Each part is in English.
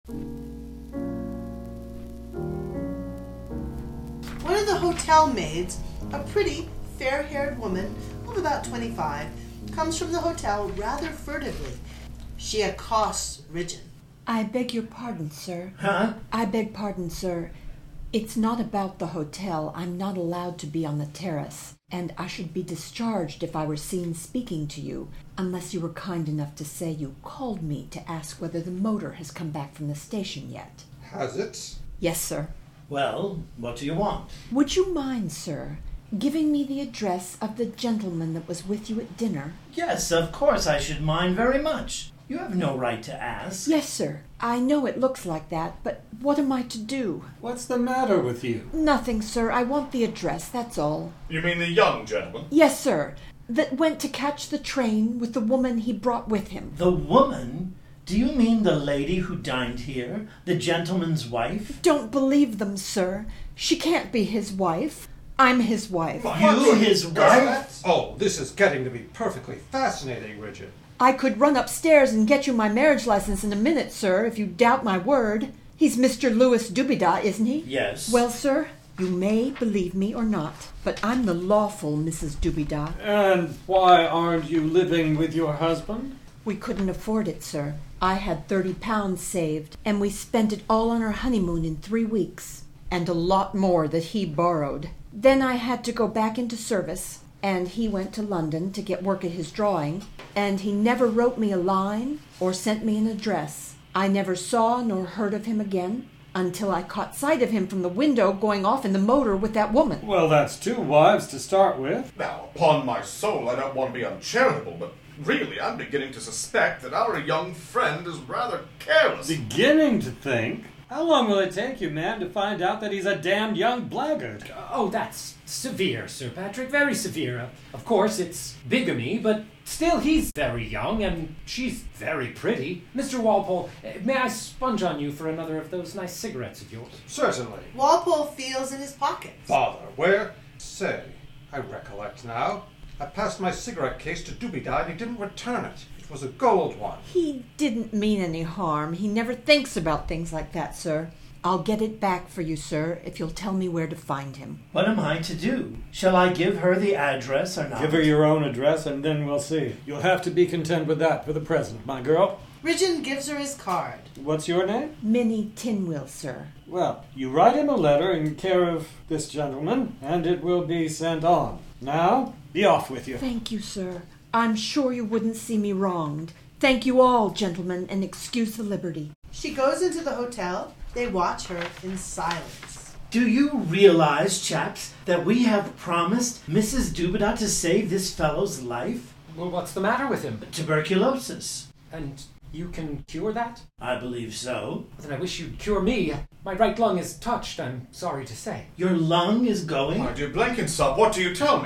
One of the hotel maids, a pretty, fair-haired woman of about 25, comes from the hotel rather furtively. She accosts Ridgeon. I beg your pardon, sir. Huh? I beg pardon, sir. It's not about the hotel. I'm not allowed to be on the terrace, and I should be discharged if I were seen speaking to you, unless you were kind enough to say you called me to ask whether the motor has come back from the station yet. Has it? Yes, sir. Well, what do you want? Would you mind, sir, giving me the address of the gentleman that was with you at dinner? Yes, of course I should mind very much. You have no right to ask. Yes, sir. I know it looks like that, but what am I to do? What's the matter with you? Nothing, sir. I want the address, that's all. You mean the young gentleman? Yes, sir. That went to catch the train with the woman he brought with him. The woman? Do you mean the lady who dined here? The gentleman's wife? Don't believe them, sir. She can't be his wife. I'm his wife. You his wife? Oh, this is getting to be perfectly fascinating, Ridgeon. I could run upstairs and get you my marriage license in a minute, sir, if you doubt my word. He's Mr. Louis Dubedat, isn't he? Yes. Well, sir, you may believe me or not, but I'm the lawful Mrs. Dubedat. And why aren't you living with your husband? We couldn't afford it, sir. I had £30 saved, and we spent it all on our honeymoon in 3 weeks, and a lot more that he borrowed. Then I had to go back into service, and he went to London to get work at his drawing, and he never wrote me a line or sent me an address. I never saw nor heard of him again until I caught sight of him from the window going off in the motor with that woman. Well, that's 2 wives to start with. Now, upon my soul, I don't want to be uncharitable, but really, I'm beginning to suspect that our young friend is rather careless. Beginning to think. How long will it take you, ma'am, to find out that he's a damned young blackguard? Oh, that's severe, Sir Patrick, very severe. Of course, it's bigamy, but still he's very young, and she's very pretty. Mr. Walpole, may I sponge on you for another of those nice cigarettes of yours? Certainly. Walpole feels in his pockets. Father, where? Say, I recollect now. I passed my cigarette case to Dubedat and he didn't return it. It was a gold one. He didn't mean any harm. He never thinks about things like that, sir. I'll get it back for you, sir, if you'll tell me where to find him. What am I to do? Shall I give her the address or not? Give her your own address and then we'll see. You'll have to be content with that for the present, my girl. Ridgeon gives her his card. What's your name? Minnie Tinwell, sir. Well, you write him a letter in care of this gentleman, and it will be sent on. Now, be off with you. Thank you, sir. I'm sure you wouldn't see me wronged. Thank you all, gentlemen, and excuse the liberty. She goes into the hotel. They watch her in silence. Do you realize, chaps, that we have promised Mrs. Dubedat to save this fellow's life? Well, what's the matter with him? Tuberculosis. And you can cure that? I believe so. Then I wish you'd cure me. My right lung is touched, I'm sorry to say. Your lung is going? My dear Blenkinsop, what do you tell me?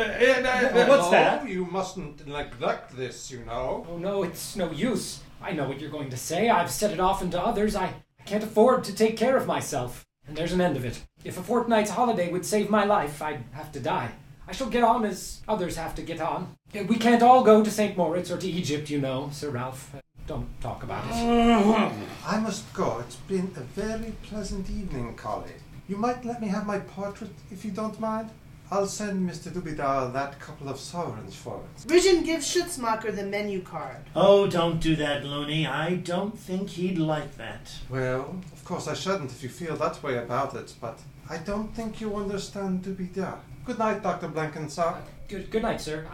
What's that? You mustn't neglect this, you know. Oh, no, it's no use. I know what you're going to say. I've said it often to others. I can't afford to take care of myself. And there's an end of it. If a fortnight's holiday would save my life, I'd have to die. I shall get on as others have to get on. We can't all go to St. Moritz or to Egypt, you know, Sir Ralph. Don't talk about it. I must go. It's been a very pleasant evening, Collie. You might let me have my portrait, if you don't mind. I'll send Mr. Dubedat that couple of sovereigns for it. Ridgeon gives Schutzmacher the menu card. Oh, don't do that, Looney. I don't think he'd like that. Well, of course I shouldn't if you feel that way about it, but I don't think you understand Dubedat. Good night, Dr. Blenkinsop. Good night, sir.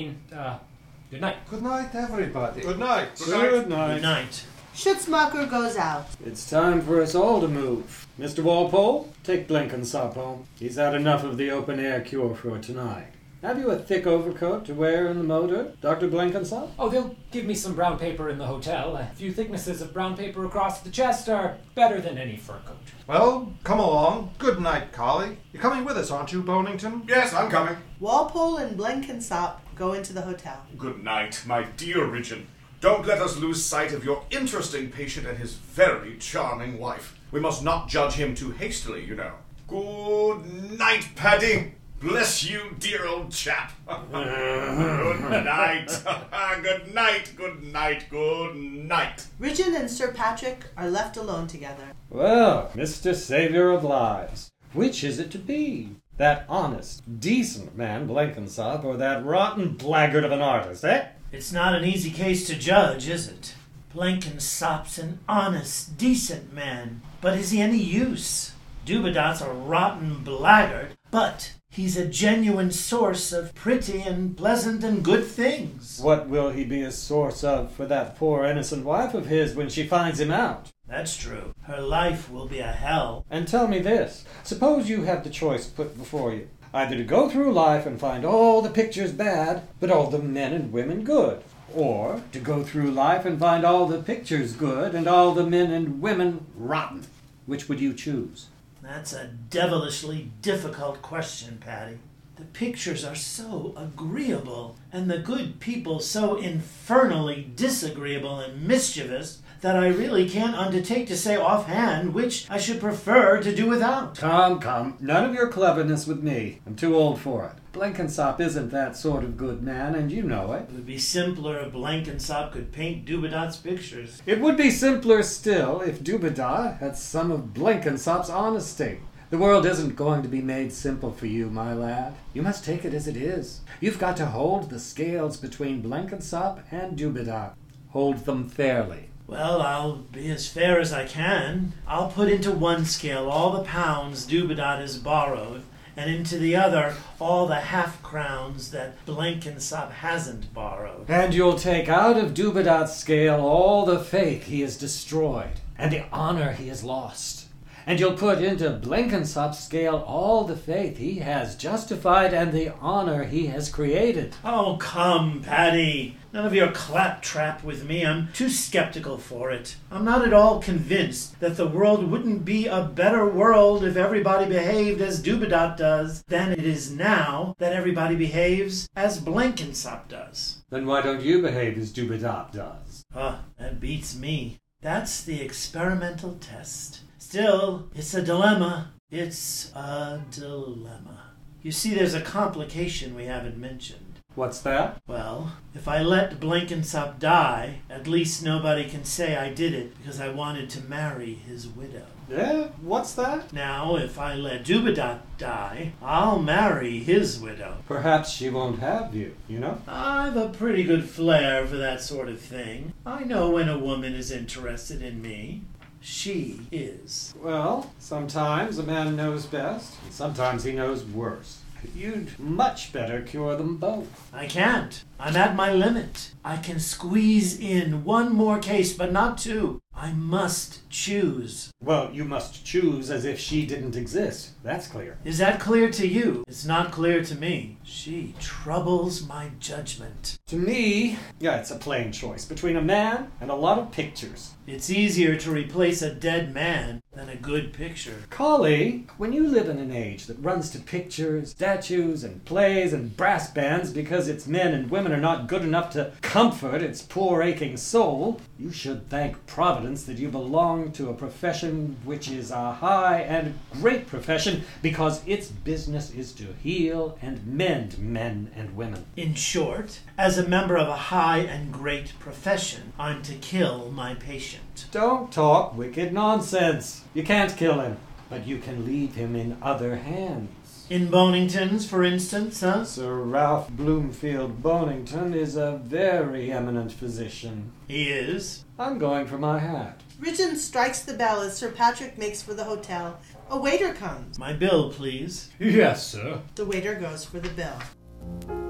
Good night. Good night, everybody. Good night. Good night. Good night. Schutzmacher goes out. It's time for us all to move. Mr. Walpole, take Blenkinsop home. He's had enough of the open-air cure for tonight. Have you a thick overcoat to wear in the motor, Dr. Blenkinsop? Oh, they'll give me some brown paper in the hotel. A few thicknesses of brown paper across the chest are better than any fur coat. Well, come along. Good night, Collie. You're coming with us, aren't you, Bonington? Yes, I'm coming. Walpole and Blenkinsop go into the hotel. Good night, my dear Ridgeon. Don't let us lose sight of your interesting patient and his very charming wife. We must not judge him too hastily, you know. Good night, Paddy. Bless you, dear old chap. Good night. Good night, good night, good night. Ridgeon and Sir Patrick are left alone together. Well, Mr. Savior of Lives, which is it to be? That honest, decent man, Blenkinsop, or that rotten blackguard of an artist, eh? It's not an easy case to judge, is it? Blenkinsop's an honest, decent man, but is he any use? Dubedat's a rotten blackguard, but he's a genuine source of pretty and pleasant and good things. What will he be a source of for that poor innocent wife of his when she finds him out? That's true. Her life will be a hell. And tell me this, suppose you have the choice put before you, either to go through life and find all the pictures bad, but all the men and women good, or to go through life and find all the pictures good and all the men and women rotten. Which would you choose? That's a devilishly difficult question, Patty. The pictures are so agreeable, and the good people so infernally disagreeable and mischievous, that I really can't undertake to say offhand which I should prefer to do without. Come, none of your cleverness with me. I'm too old for it. Blenkinsop isn't that sort of good man, and you know it. It would be simpler if Blenkinsop could paint Dubedat's pictures. It would be simpler still if Dubedat had some of Blenkinsop's honesty. The world isn't going to be made simple for you, my lad. You must take it as it is. You've got to hold the scales between Blenkinsop and Dubedat. Hold them fairly. Well, I'll be as fair as I can. I'll put into one scale all the pounds Dubedat has borrowed, and into the other all the half-crowns that Blenkinsop hasn't borrowed. And you'll take out of Dubedat's scale all the faith he has destroyed, and the honor he has lost. And you'll put into Blenkinsop's scale all the faith he has justified and the honor he has created. Oh, come, Paddy. None of your claptrap with me. I'm too skeptical for it. I'm not at all convinced that the world wouldn't be a better world if everybody behaved as Dubedat does than it is now that everybody behaves as Blenkinsop does. Then why don't you behave as Dubedat does? That beats me. That's the experimental test. Still, it's a dilemma. It's a dilemma. You see, there's a complication we haven't mentioned. What's that? Well, if I let Blenkinsop die, at least nobody can say I did it because I wanted to marry his widow. Yeah, what's that? Now, if I let Dubedat die, I'll marry his widow. Perhaps she won't have you, you know? I've a pretty good flair for that sort of thing. I know when a woman is interested in me. She is. Well, sometimes a man knows best, and sometimes he knows worse. You'd much better cure them both. I can't. I'm at my limit. I can squeeze in one more case, but not two. I must choose. Well, you must choose as if she didn't exist. That's clear. Is that clear to you? It's not clear to me. She troubles my judgment. To me, it's a plain choice between a man and a lot of pictures. It's easier to replace a dead man than a good picture. Collie, when you live in an age that runs to pictures, statues, and plays and brass bands because its men and women are not good enough to comfort its poor aching soul, you should thank Providence that you belong to a profession which is a high and great profession because its business is to heal and mend men and women. In short, as a member of a high and great profession, I'm to kill my patient. Don't talk wicked nonsense. You can't kill him, but you can leave him in other hands. In Bonington's, for instance, huh? Sir Ralph Bloomfield Bonington is a very eminent physician. He is. I'm going for my hat. Ridgeon strikes the bell as Sir Patrick makes for the hotel. A waiter comes. My bill, please. Yes, sir. The waiter goes for the bill.